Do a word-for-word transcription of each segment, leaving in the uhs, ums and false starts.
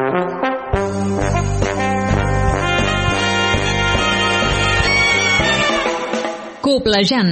Coplejant.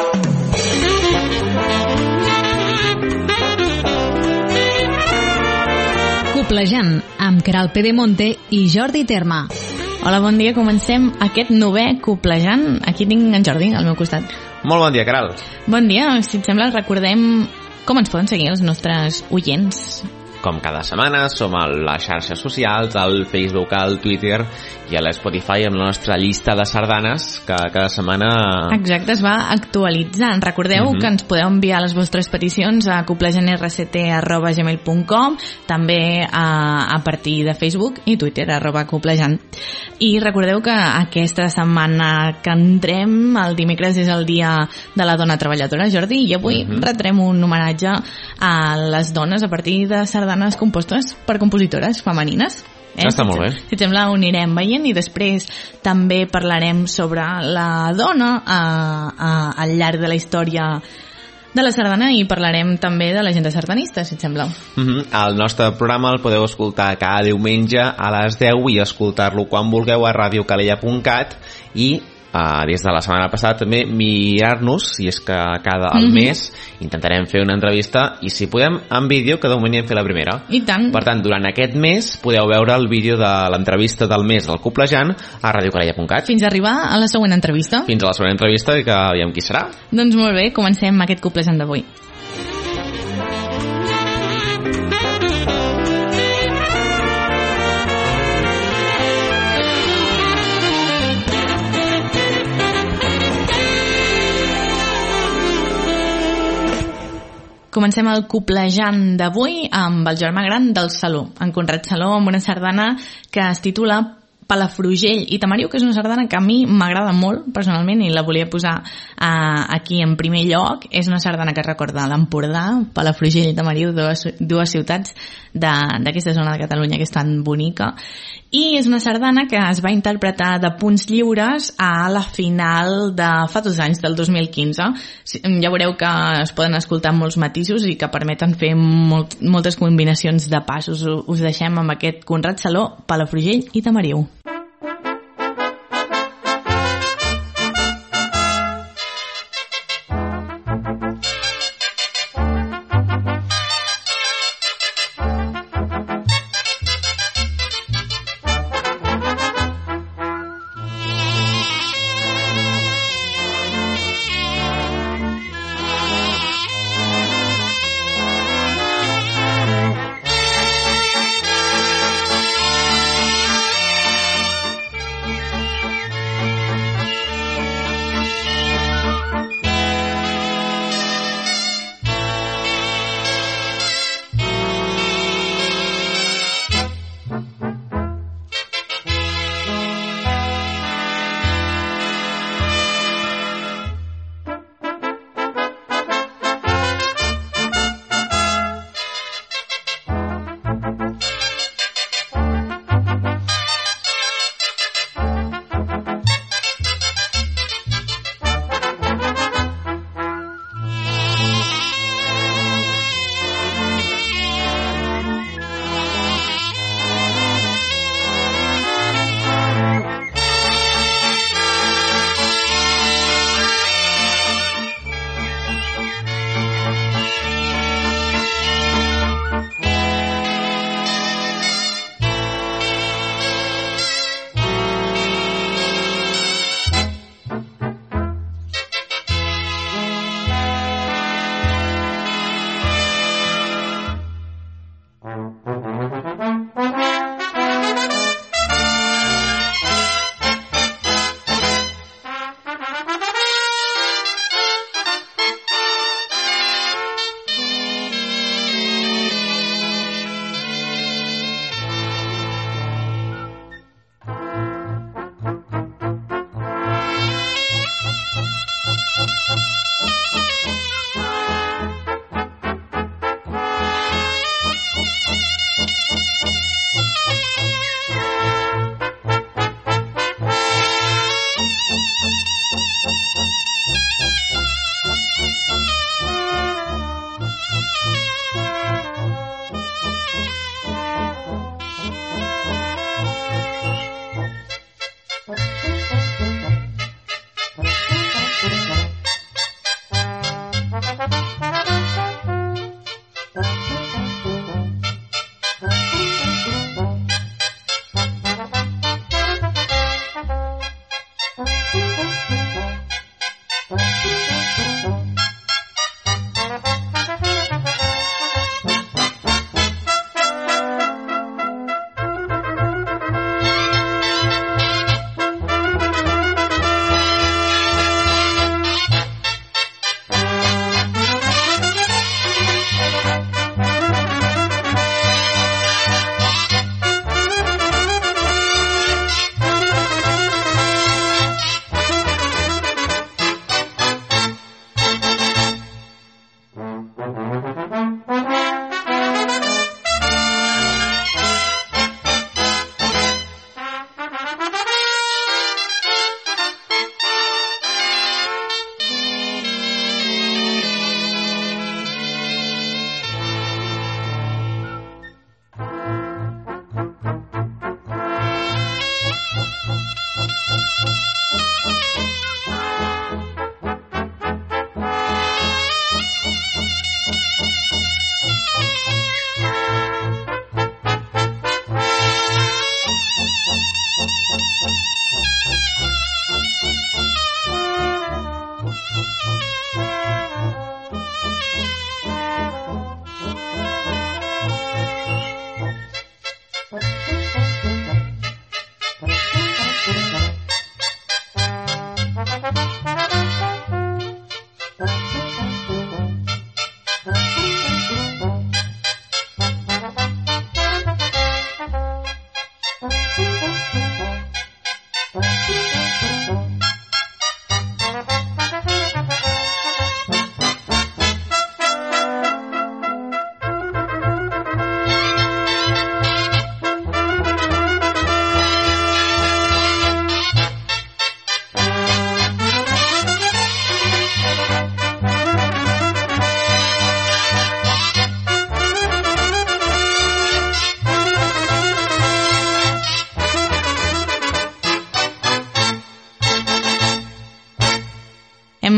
Coplejant, amb Queralt Pedemonte i Jordi Terma. Hola, bon dia. Comencem aquest novè Coplejant. Aquí tinc en Jordi al meu costat. Molt bon dia, Queralt. Bon dia. Si et sembla, recordem com ens poden seguir els nostres oients. Com cada setmana, som a les xarxes socials, al Facebook, al Twitter i a l'Spotify amb la nostra llista de sardanes que cada setmana... Exacte, es va actualitzant. Recordeu uh-huh. que ens podeu enviar les vostres peticions a coplejant r c t arroba gmail punt com, també a, a partir de Facebook i Twitter, arroba coplejant. I recordeu que aquesta setmana que entrem, el dimecres és el dia de la dona treballadora, Jordi, i avui uh-huh. retrem un homenatge a les dones a partir de sardanes compostes per compositores femenines. Eh? Està molt bé. Si et sembla, ho anirem veient i després també parlarem sobre la dona a, a, al llarg de la història de la sardana i parlarem també de l'agenda sardanista, si et sembla. Uh-huh. El nostre programa el podeu escoltar cada diumenge a les deu i escoltar-lo quan vulgueu a radio calella punt cat i Uh, des de la setmana passada també mirar-nos, si és que cada al mm-hmm. mes intentarem fer una entrevista i si podem en vídeo, que de moment hem fet la primera. I tant. Per tant, durant aquest mes podeu veure el vídeo de l'entrevista del mes del Coplejant a radio calella punt cat. Fins a arribar a la següent entrevista. Fins a la següent entrevista i que aviam qui serà. Doncs molt bé, comencem aquest Coplejant d'avui. Comencem el Coplejant d'avui amb el germà gran del Saló, en Conrad Saló, amb una sardana que es titula Palafrugell i Tamariu, que és una sardana que a mi m'agrada molt personalment i la volia posar uh, aquí en primer lloc. És una sardana que recorda l'Empordà, Palafrugell i Tamariu, dues, dues ciutats d'aquesta zona de Catalunya que és tan bonica, i és una sardana que es va interpretar de punts lliures a la final de fa dos anys, del dos mil quinze. Ja veureu que es poden escoltar molts matisos i que permeten fer molt, moltes combinacions de passos. Us deixem amb aquest Conrad Saló, Palafrugell i Tamariu.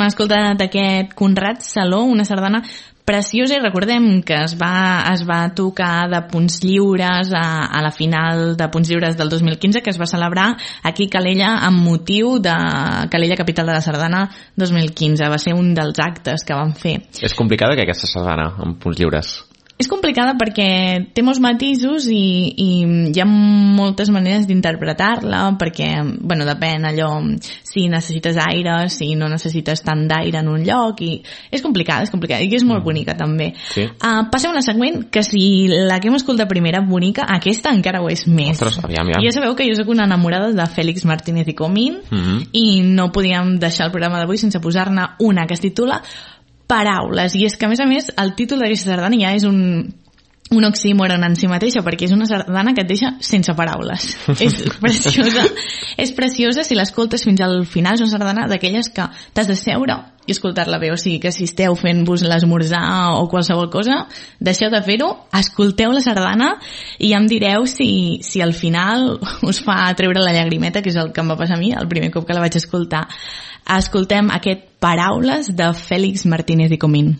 hem escoltat aquest Conrad Saló, una sardana preciosa, i recordem que es va, es va tocar de Punts Lliures a, a la final de Punts Lliures del dos mil quinze, que es va celebrar aquí a Calella amb motiu de Calella Capital de la Sardana dos mil quinze. Va ser un dels actes que van fer. És complicada que aquesta sardana amb Punts Lliures? És complicada perquè té molts matisos i, i hi ha moltes maneres d'interpretar-la, perquè, bueno, depèn allò, si necessites aire, si no necessites tant d'aire en un lloc, i és complicada, és complicada, i és molt bonica també. Sí. Uh, passem a la següent, que si la que hem escoltat primera bonica, aquesta encara ho és més. Ostres, aviam, aviam. Ja sabeu que jo soc una enamorada de Félix Martínez i Comín, Mm-hmm. i no podíem deixar el programa d'avui sense posar-ne una que es titula Paraules, i és que a més a més el títol d'aquesta sardana ja és un un oxímoron en si mateixa, perquè és una sardana que et deixa sense paraules. És preciosa, és preciosa si l'escoltes fins al final. És una sardana d'aquelles que t'has de seure i escoltar-la bé, o sigui que si esteu fent-vos l'esmorzar o qualsevol cosa, deixeu de fer-ho, escolteu la sardana i ja em direu si, si al final us fa treure la llagrimeta, que és el que em va passar a mi el primer cop que la vaig escoltar. Escoltem aquest Paraules de Félix Martínez i Comín.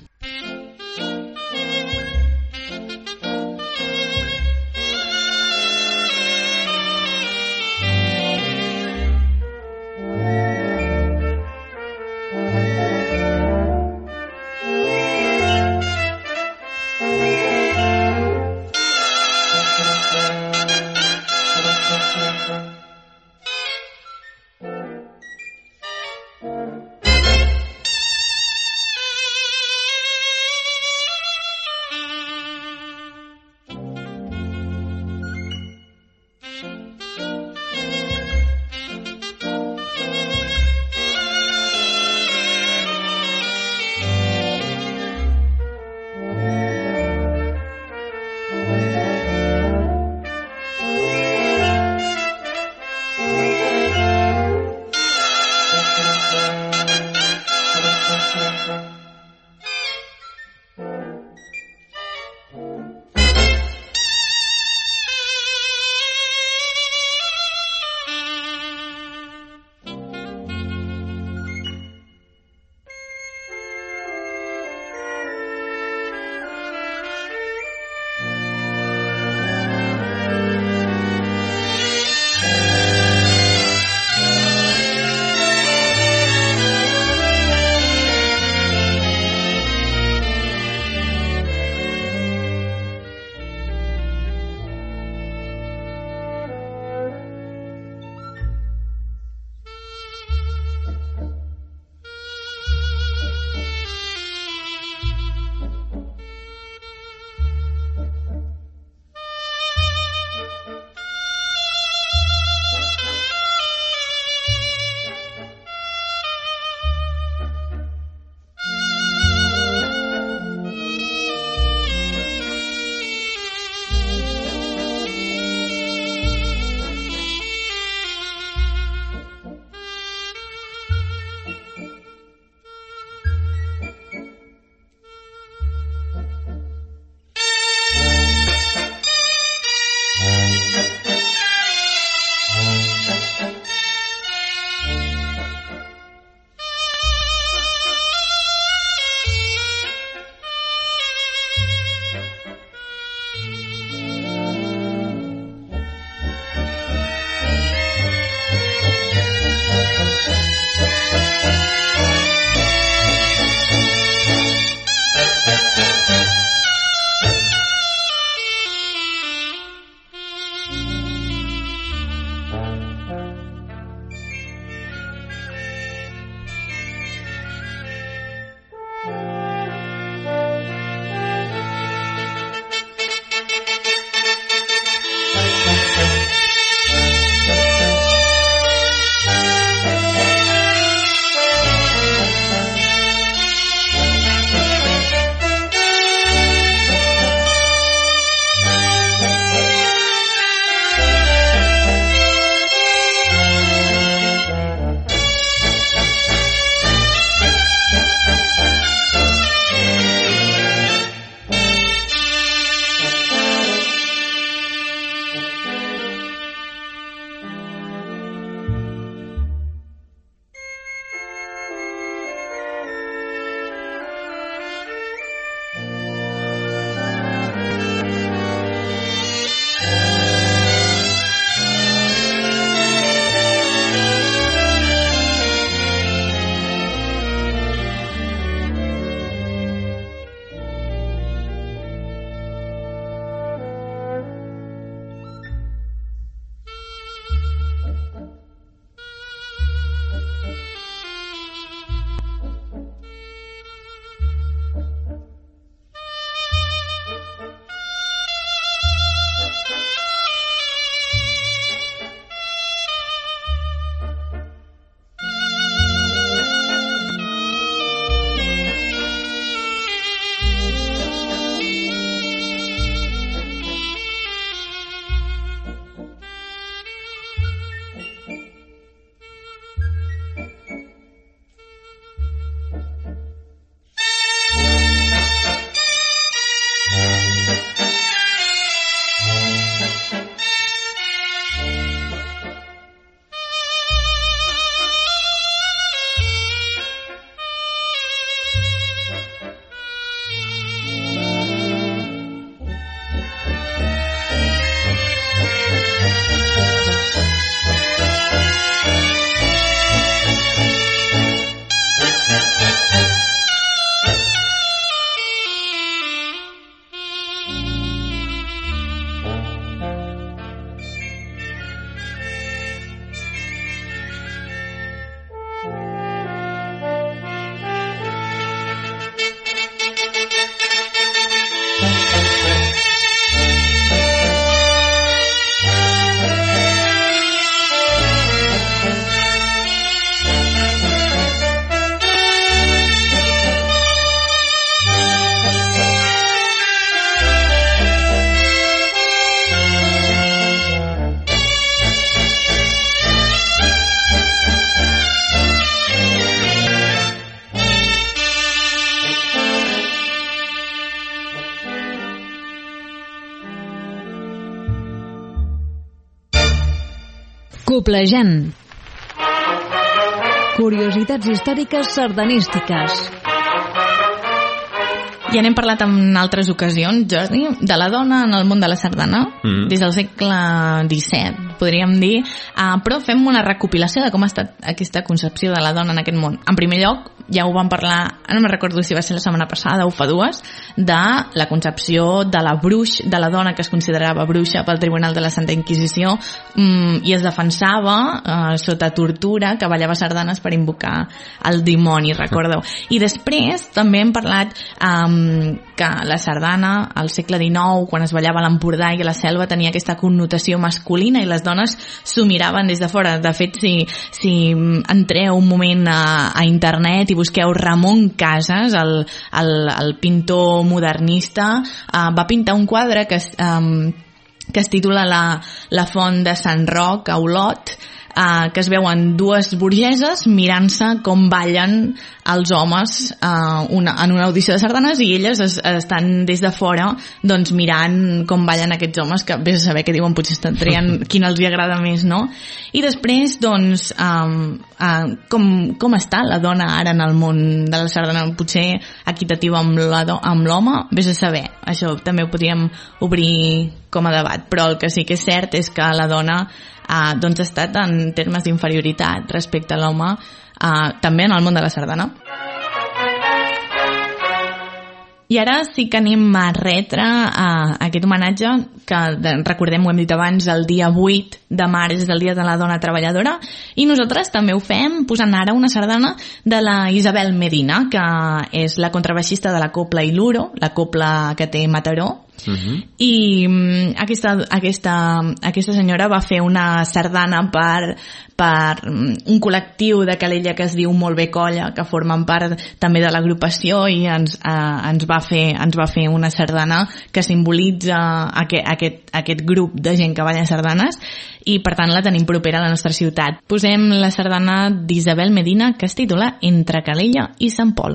Coplejant. Curiositats històriques sardanístiques. Ja n'hem parlat en altres ocasions, Jordi, de la dona en el món de la sardana, mm. des del segle disset, podríem dir, uh, però fem una recopilació de com ha estat aquesta concepció de la dona en aquest món. En primer lloc, ja ho vam parlar, no me'n recordo si va ser la setmana passada o fa dues, de la concepció de la bruix, de la dona que es considerava bruixa pel Tribunal de la Santa Inquisició, um, i es defensava uh, sota tortura, que ballava sardanes per invocar el dimoni, recordeu. I després també hem parlat um, que la sardana al segle dinou, quan es ballava a l'Empordà i a la Selva, tenia aquesta connotació masculina i les dones s'ho miraven des de fora. De fet, si, si entreu un moment a, a internet i busqueu Ramon Casas, el, el, el pintor modernista, uh, va pintar un quadre que es, um, que es titula la, la font de Sant Roc a Olot, Uh, que es veuen dues burgeses mirant-se com ballen els homes uh, una, en una audició de sardanes, i elles es, estan des de fora doncs mirant com ballen aquests homes, que vés a saber què diuen, potser estan triant quin els hi agrada més, no? I després doncs um, uh, com, com està la dona ara en el món de la sardana, potser equitativa amb l'home, vés a saber, això també ho podríem obrir com a debat, però el que sí que és cert és que la dona Uh, doncs ha estat en termes d'inferioritat respecte a l'home, uh, també en el món de la sardana. I ara sí que anem a retre uh, aquest homenatge que, recordem, ho hem dit abans, el dia vuit de març és el dia de la dona treballadora, i nosaltres també ho fem posant ara una sardana de la Isabel Medina, que és la contrabaixista de la Copla i l'Uro, la copla que té Mataró. Uh-huh. I um, aquesta, aquesta, aquesta senyora va fer una sardana per, per um, un col·lectiu de Calella que es diu Molt bé Colla, que formen part també de l'agrupació, i ens, uh, ens, va fer, ens va fer una sardana que simbolitza aquest, aquest, aquest grup de gent que balla sardanes, i per tant la tenim propera a la nostra ciutat. Posem la sardana d'Isabel Medina, que es titula Entre Calella i Sant Pol.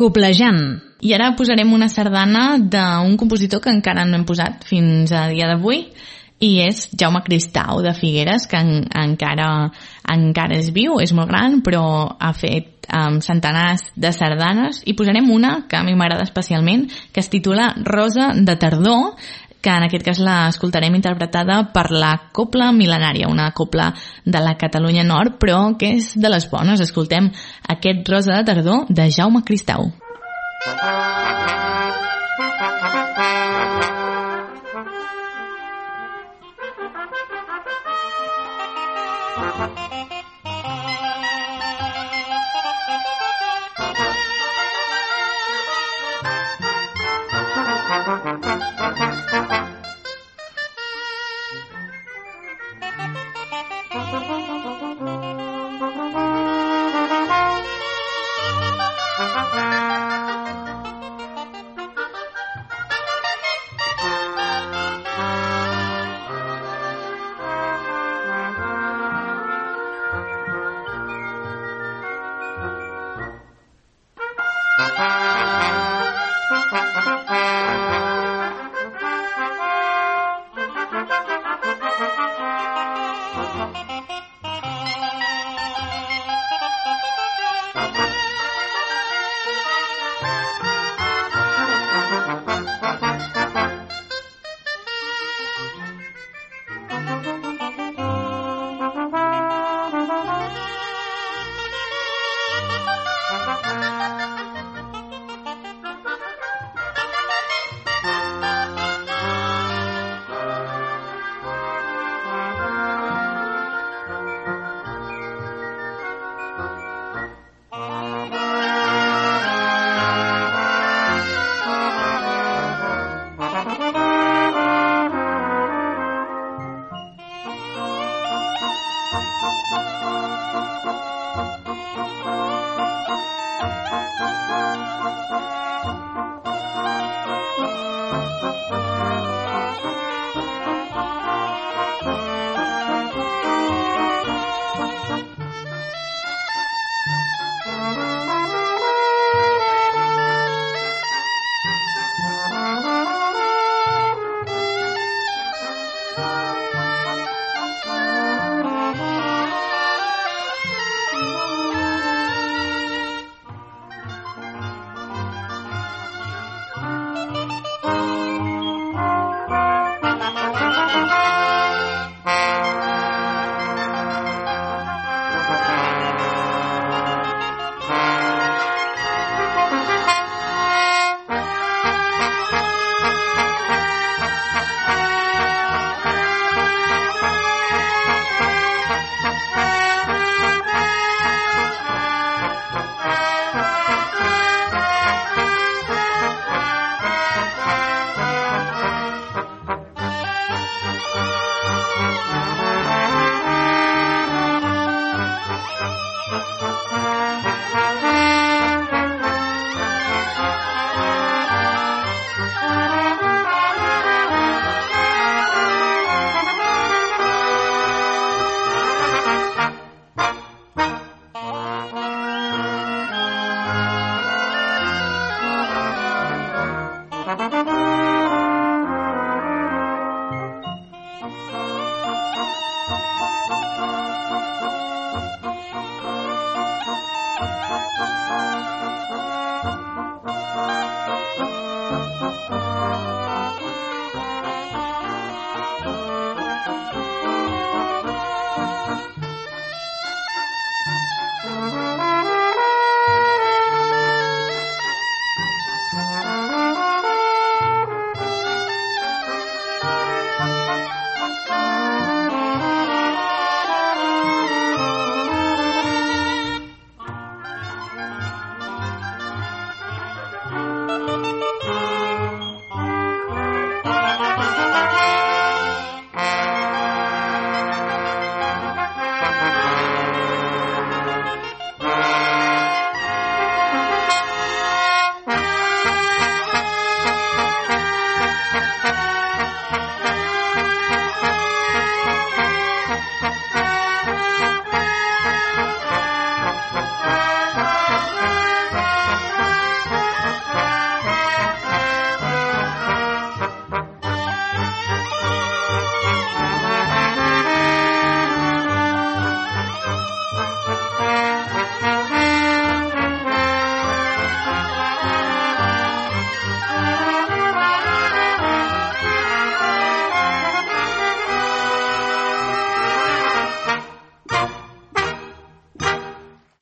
Coblejant. I ara posarem una sardana d'un compositor que encara no hem posat fins a dia d'avui, i és Jaume Cristau de Figueres, que en, encara, encara és viu, és molt gran, però ha fet um, centenars de sardanes, i posarem una que a mi m'agrada especialment, que es titula Rosa de tardor, que en aquest cas l'escoltarem interpretada per la Copla Mil·lenària, una copla de la Catalunya Nord, però que és de les bones. Escoltem aquest Rosa de tardor de Jaume Cristau.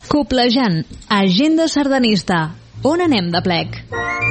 Coplejant, agenda sardanista. On anem de plec?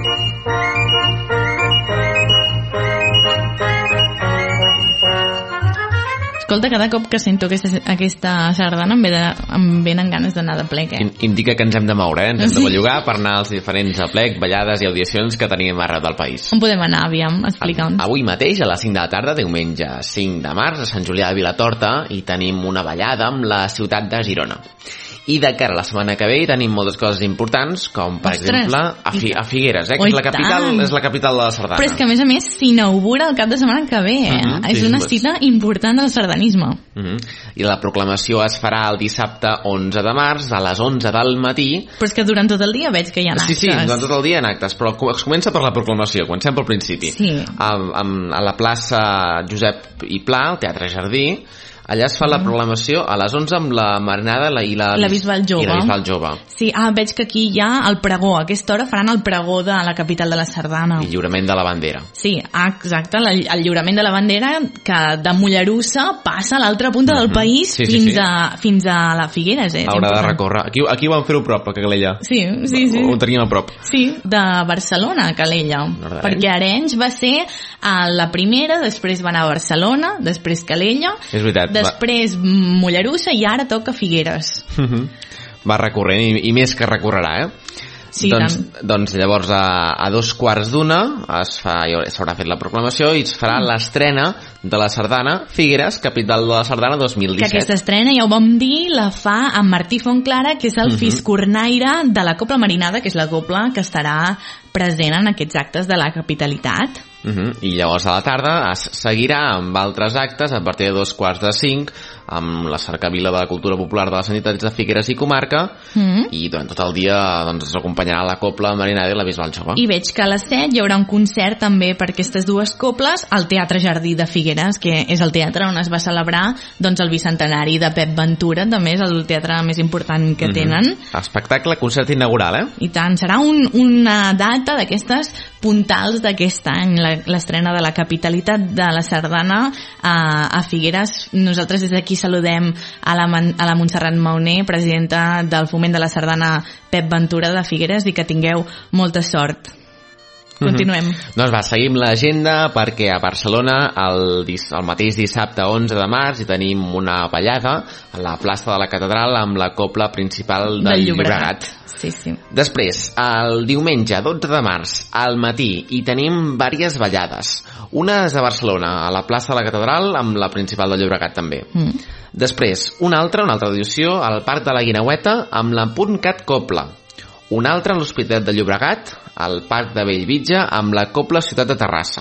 Escolta, cada cop que sento aquesta, aquesta sardana em, ve de, em venen ganes d'anar de plec, eh? Indica que ens hem de moure, eh? Ens hem de bellugar per anar als diferents plec, ballades i audicions que tenim arreu del país. On podem anar, aviam? Explica'ns. Avui mateix, a les cinc de la tarda, diumenge cinc de març, a Sant Julià de Vilatorta, hi tenim una ballada amb la ciutat de Girona. I de cara a la setmana que ve hi tenim moltes coses importants, com per Ostres, exemple a, Fi a Figueres, eh, que oh, és la capital és la capital de la sardana. Però és que a més a més s'inaugura el cap de setmana que ve, eh? Uh -huh, és sí, una cita important del sardanisme. Uh -huh. I la proclamació es farà el dissabte onze de març a les onze del matí. Però és que durant tot el dia veig que hi ha actes. Sí, sí, durant tot el dia hi ha actes, però es comença per la proclamació, comencem pel principi. Sí. A, a, a la plaça Josep i Pla, al Teatre Jardí, allà es fa la proclamació a les onze amb la marinada i la, la Bisbal Jove. I la Bisbal Jove. Sí, ah, veig que aquí hi ha el pregó. A aquesta hora faran el pregó de la capital de la sardana. I lliurament de la bandera. Sí, ah, exacte, el lliurament de la bandera que de Mollerussa passa a l'altra punta del país sí, sí, fins, sí. A, fins a la Figueres. Eh? Haurà de recórrer. Aquí, aquí ho vam fer-ho a prop, a Calella. Sí, sí, sí. Ho teníem a prop. Sí, de Barcelona a Calella. Perquè Arenys va ser a la primera, després va anar a Barcelona, després Calella, és veritat, després va... Mollerussa i ara toca Figueres. Uh -huh. Va recorrent i, i més que recorrerà, eh? Sí, doncs, doncs llavors a, a dos quarts d'una es fa, s'haurà fet la proclamació i es farà mm. l'estrena de la sardana Figueres, capital de la sardana dos mil disset. Que aquesta estrena, ja ho vam dir, la fa en Martí Fontclara, que és el uh -huh. fiscornaire de la Copla Marinada, que és la copla que estarà present en aquests actes de la capitalitat. Uh -huh. I llavors a la tarda es seguirà amb altres actes a partir de dos quarts de cinc amb la cercavila de la cultura popular de les entitats de Figueres i comarca mm -hmm. i durant tot el dia doncs, ens acompanyarà la Copla Marinada i la Bisbal Jove. I veig que a les set hi haurà un concert també per aquestes dues coples al Teatre Jardí de Figueres, que és el teatre on es va celebrar doncs, el bicentenari de Pep Ventura, també és el teatre més important que mm -hmm. tenen. Espectacle, concert inaugural, eh? I tant, serà un, una data d'aquestes puntals d'aquest any, l'estrena de la capitalitat de la sardana a, a Figueres. Nosaltres des d'aquí saludem a la, a la Montserrat Mauner, presidenta del Foment de la Sardana Pep Ventura de Figueres, i que tingueu molta sort. Continuem. Mm-hmm. Doncs va, seguim l'agenda perquè a Barcelona el, el mateix dissabte onze de març hi tenim una ballada a la plaça de la Catedral amb la copla principal del, del Llobregat. Sí, sí. Després, el diumenge dotze de març al matí hi tenim diverses ballades. Una és a Barcelona, a la plaça de la Catedral amb la principal del Llobregat també. Mm. Després, una altra, una altra edició al Parc de la Guineueta amb la Punt Cat Copla. Una altra a l'Hospitalet de Llobregat, al Parc de Bellvitge, amb la Copla Ciutat de Terrassa.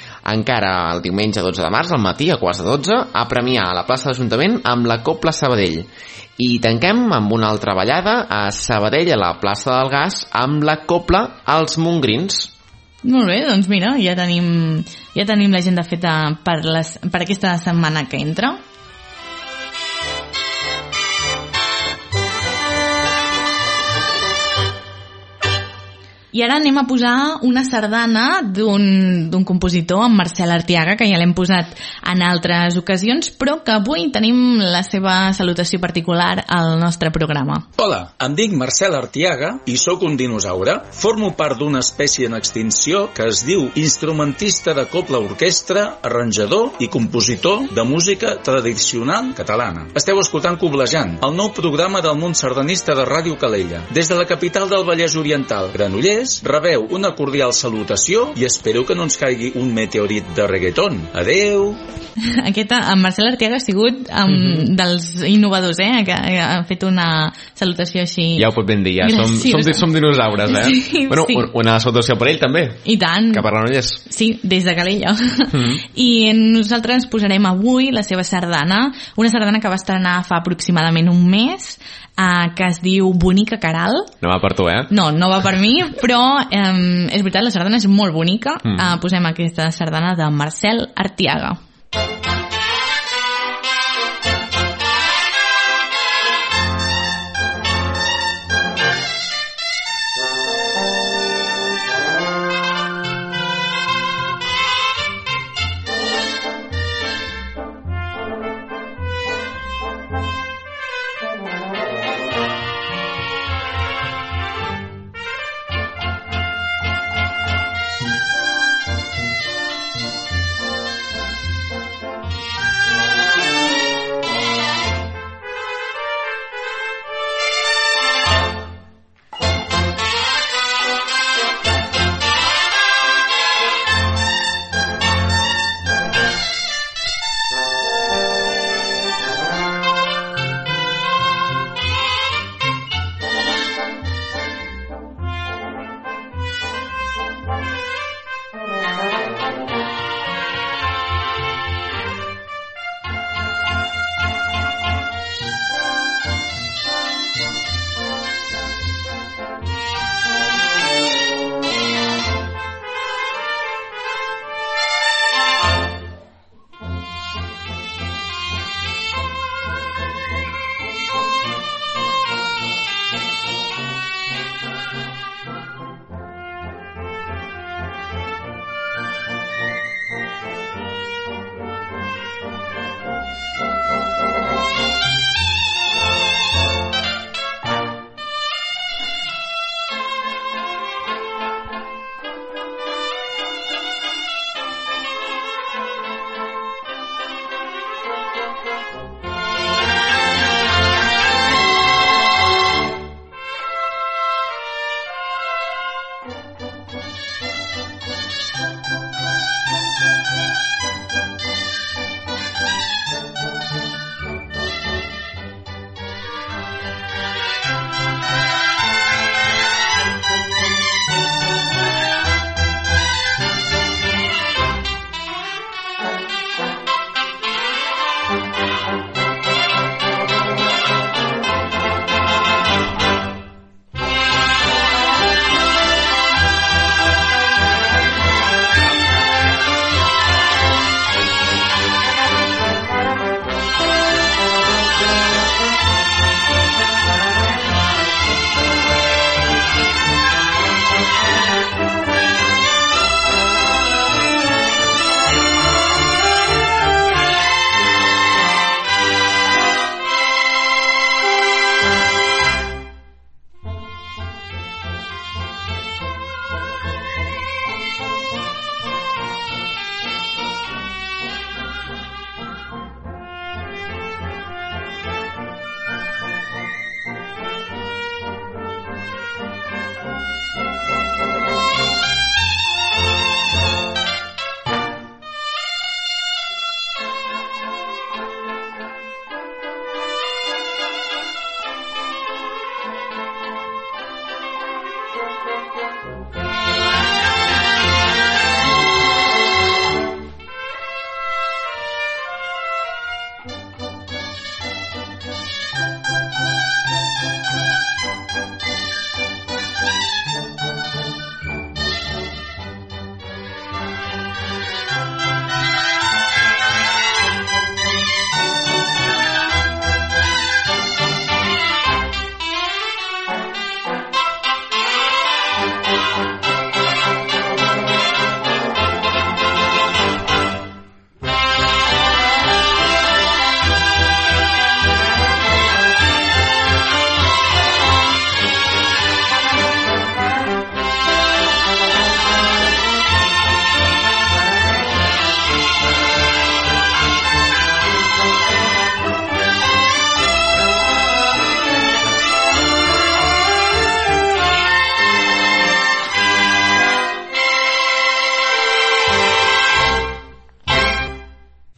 Encara el diumenge dotze de març, al matí, a quarts de dotze, a Premià, a la plaça de l'Ajuntament, amb la Copla Sabadell. I tanquem amb una altra ballada a Sabadell, a la plaça del Gas, amb la Copla als Montgrins. Molt bé, doncs mira, ja tenim, ja tenim l'agenda feta per, les, per aquesta setmana que entra. I ara anem a posar una sardana d'un compositor, en Marcel Artiaga, que ja l'hem posat en altres ocasions, però que avui tenim la seva salutació particular al nostre programa. Hola, em dic Marcel Artiaga i sóc un dinosaure. Formo part d'una espècie en extinció que es diu instrumentista de copla orquestra, arranjador i compositor de música tradicional catalana. Esteu escoltant Coblejant, el nou programa del món sardanista de Ràdio Calella. Des de la capital del Vallès Oriental, Granollers, rebeu una cordial salutació i espero que no ens caigui un meteorit de reggaeton. Adeu! Aquest, en Marcel Artiaga ha sigut um, mm-hmm. dels innovadors, eh? Que ha fet una salutació així. Ja ho pot ben dir, ja. Som, som, som dinosaures, eh? Sí, bueno, sí. Una salutació per ell, també. I tant. Cap a Granollers. Sí, des de Calella. Mm-hmm. I nosaltres posarem avui la seva sardana, una sardana que va estrenar fa aproximadament un mes, Uh, que es diu Bonica Caral. No va per tu, eh? No, no va per mi, però um, és veritat, la sardana és molt bonica. Mm. Uh, posem aquesta sardana de Marcel Artiaga.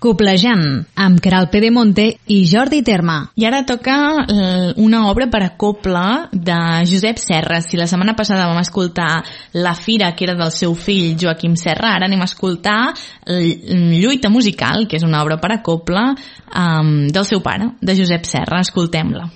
Coplejant, amb Queralt Pedemonte i Jordi Terme. I ara toca una obra per a copla de Josep Serra. Si la setmana passada vam escoltar La Fira, que era del seu fill Joaquim Serra, ara anem a escoltar Lluita musical, que és una obra per a copla um, del seu pare, de Josep Serra. Escoltem-la.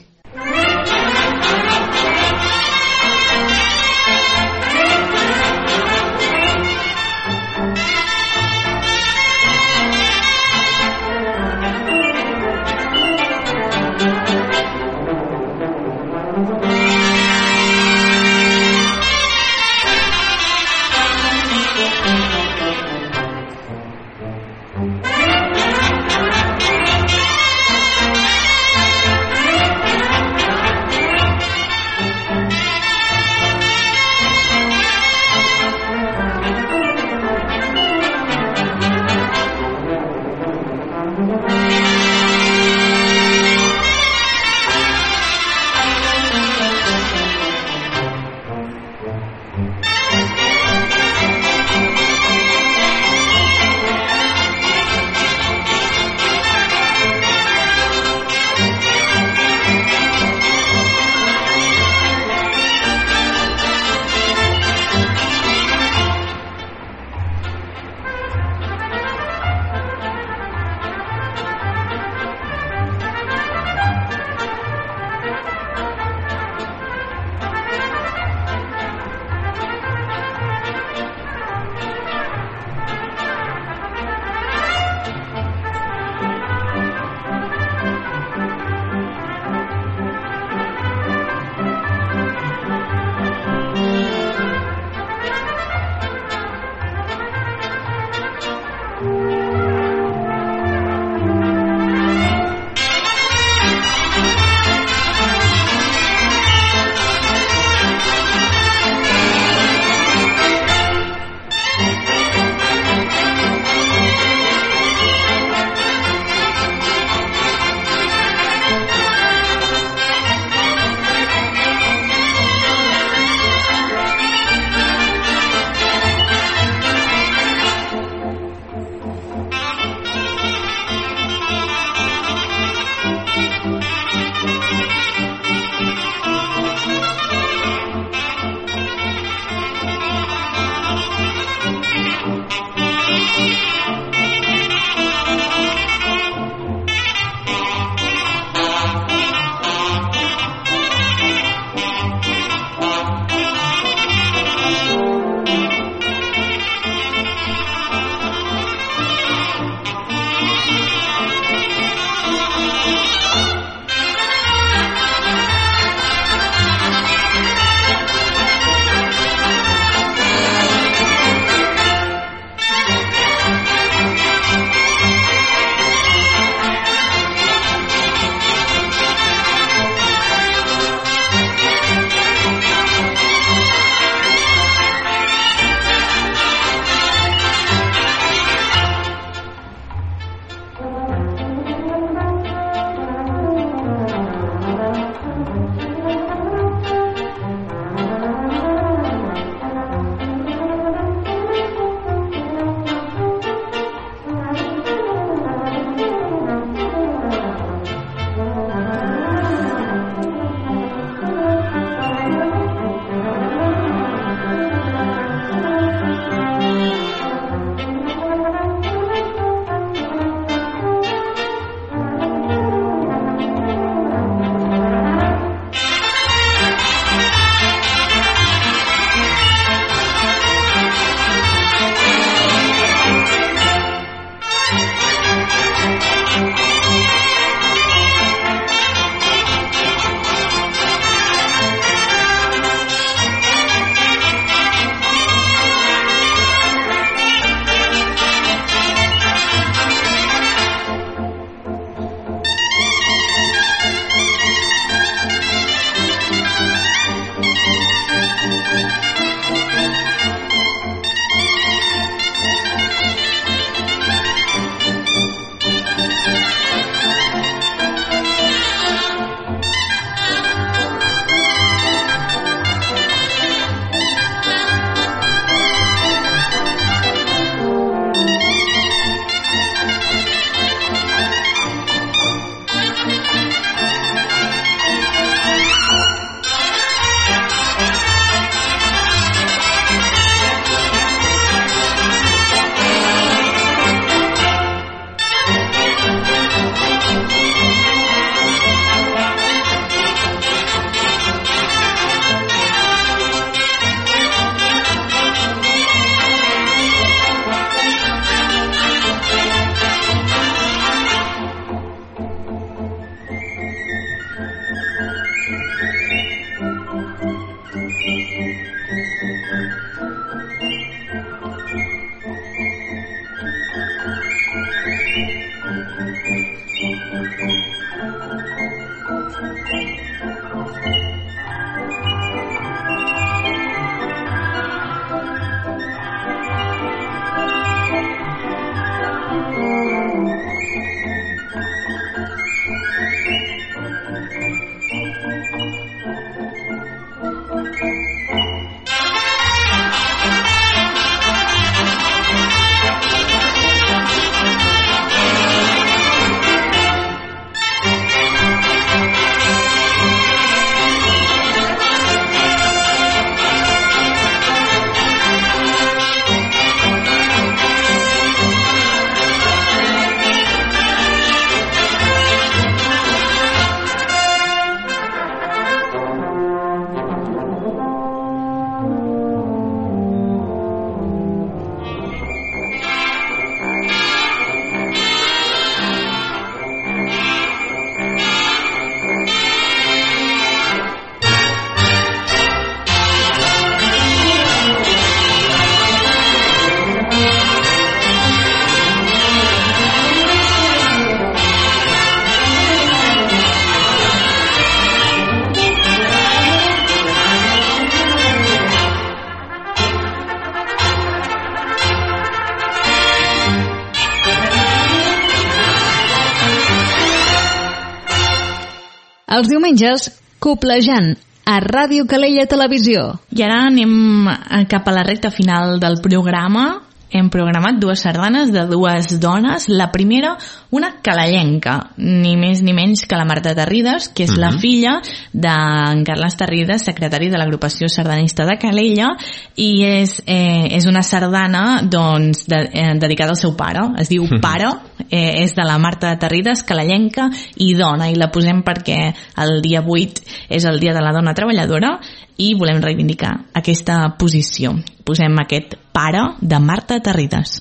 Els diumenges, Coplejant, a Ràdio Calella Televisió. I ara anem cap a la recta final del programa. Hem programat dues sardanes de dues dones. La primera, una calellenca, ni més ni menys que la Marta Tarrides, que és uh-huh. la filla d'en Carles Tarrides, secretari de l'agrupació sardanista de Calella, i és, eh, és una sardana doncs, de, eh, dedicada al seu pare. Es diu uh-huh. Pare, eh, és de la Marta Tarrides, calellenca i dona, i la posem perquè el dia vuit és el dia de la dona treballadora i volem reivindicar aquesta posició. Posem aquest Pare de Marta Tarrides.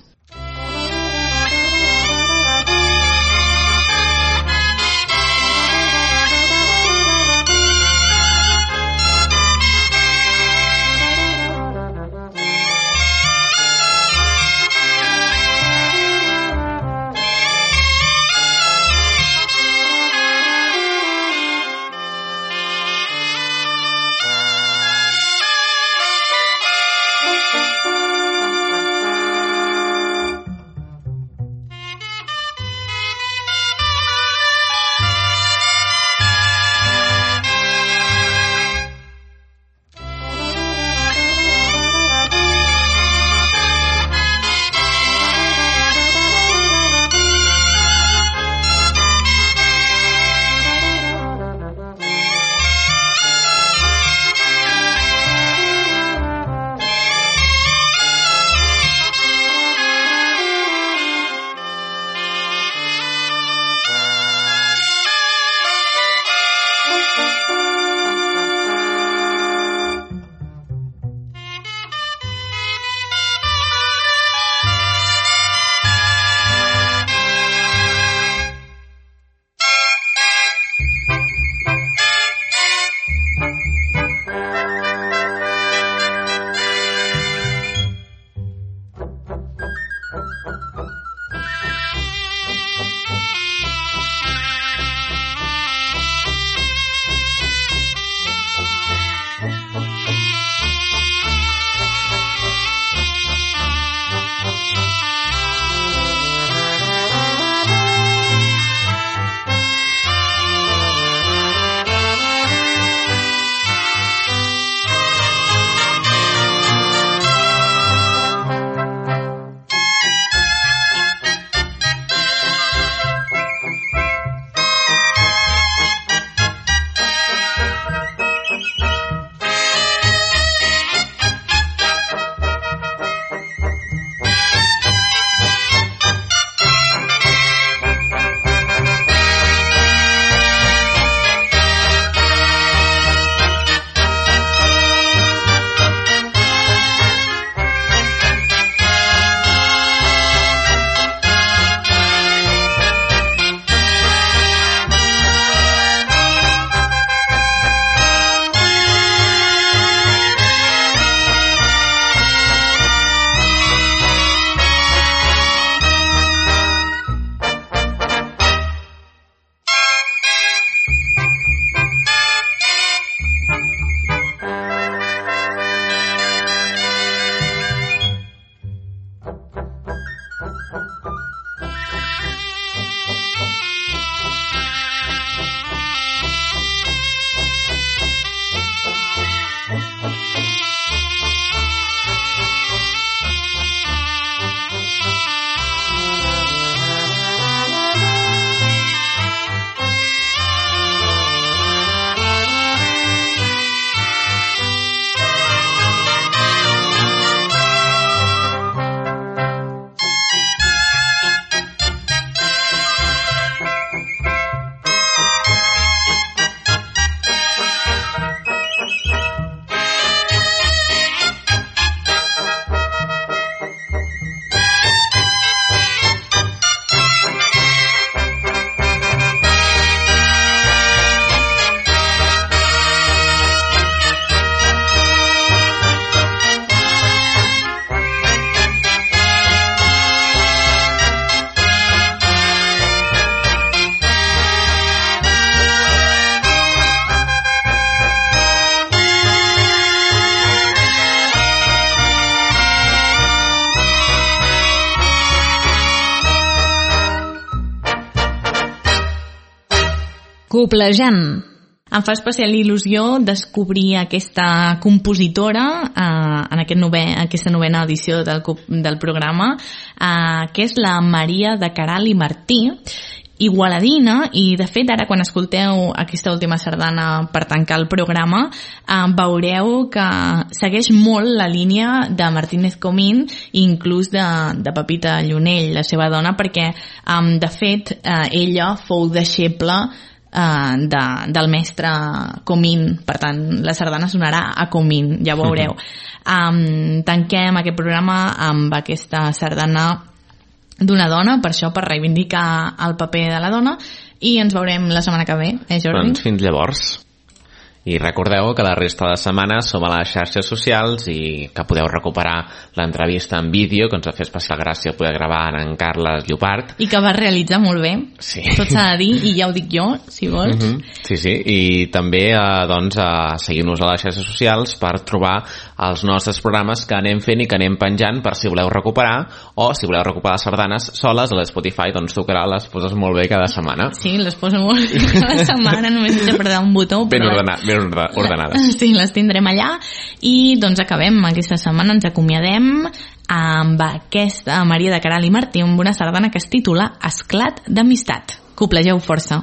Coplejant. Em fa especial il·lusió descobrir aquesta compositora eh, en aquest novè, aquesta novena edició del, del programa, eh, que és la Maria de Queralt i Martí, igualadina, i de fet ara quan escolteu aquesta última sardana per tancar el programa eh, veureu que segueix molt la línia de Martínez Comín i inclús de, de Pepita Llunell, la seva dona, perquè eh, de fet eh, ella fou deixeble Uh, de, del mestre Comín, per tant la sardana sonarà a Comín, ja ho veureu. Um, tanquem aquest programa amb aquesta sardana d'una dona, per això, per reivindicar el paper de la dona, i ens veurem la setmana que ve, eh Jordi? Doncs fins llavors. I recordeu que la resta de setmana som a les xarxes socials i que podeu recuperar l'entrevista en vídeo, que ens va fer especial gràcia poder gravar en Carles Llopart. I que va realitzar molt bé. Sí. Tot s'ha de dir, i ja ho dic jo, si vols. Uh -huh. Sí, sí, i també eh, doncs, eh, seguir-nos a les xarxes socials per trobar els nostres programes que anem fent i que anem penjant per si voleu recuperar, o si voleu recuperar les sardanes soles a l'Spotify, doncs tocarà, les poses molt bé cada setmana. Sí, les poso molt bé cada setmana, només haig de apretar un botó. Ben però... ordenat, ben ordenades. Sí, les tindrem allà. I doncs acabem aquesta setmana, ens acomiadem amb aquesta Maria de Queralt i Martí, amb una sardana que es titula Esclat d'amistat. Coplegeu força.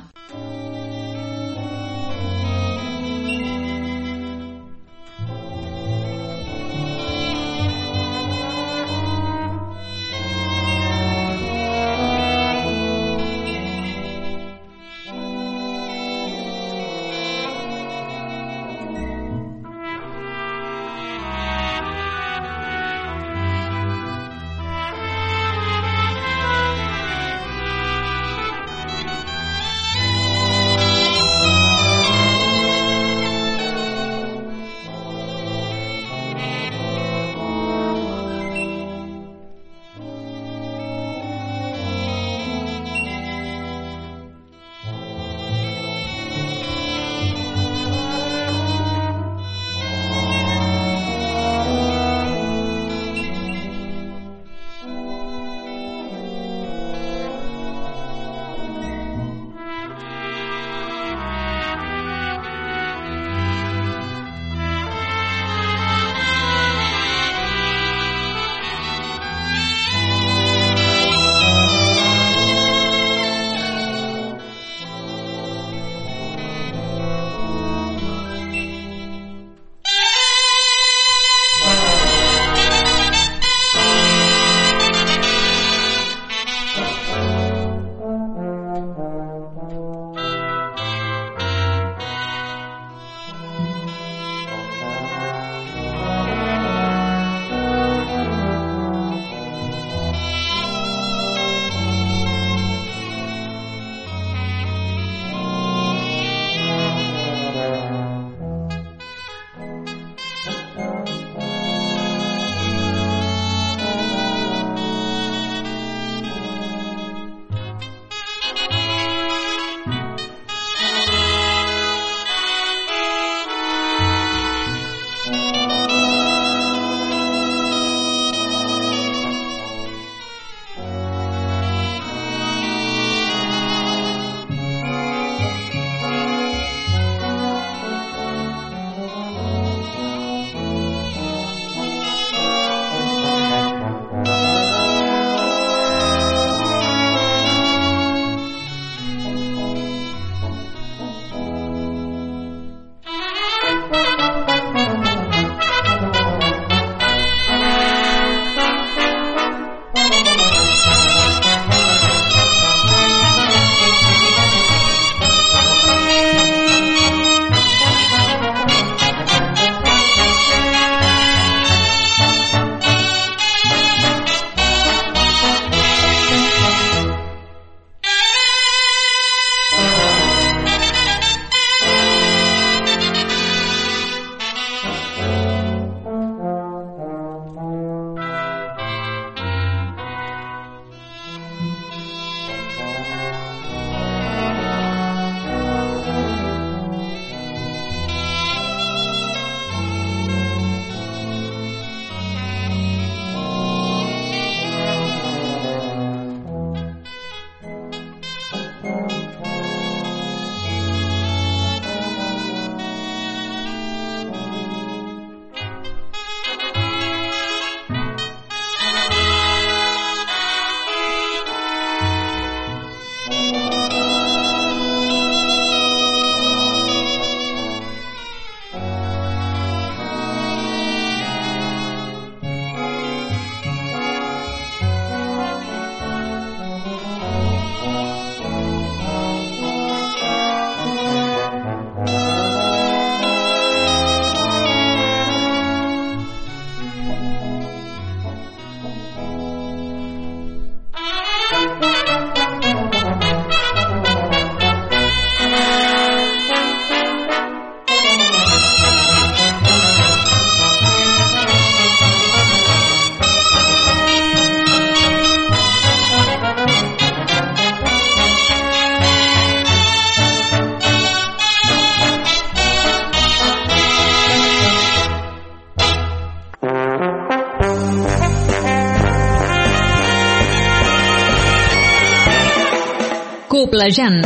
Coplejant.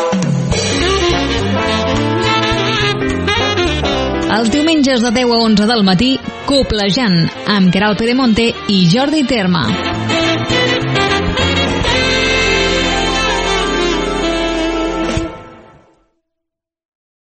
Els diumenges de deu a onze del matí, Coplejant, amb Queralt Pedemonte i Jordi Terma.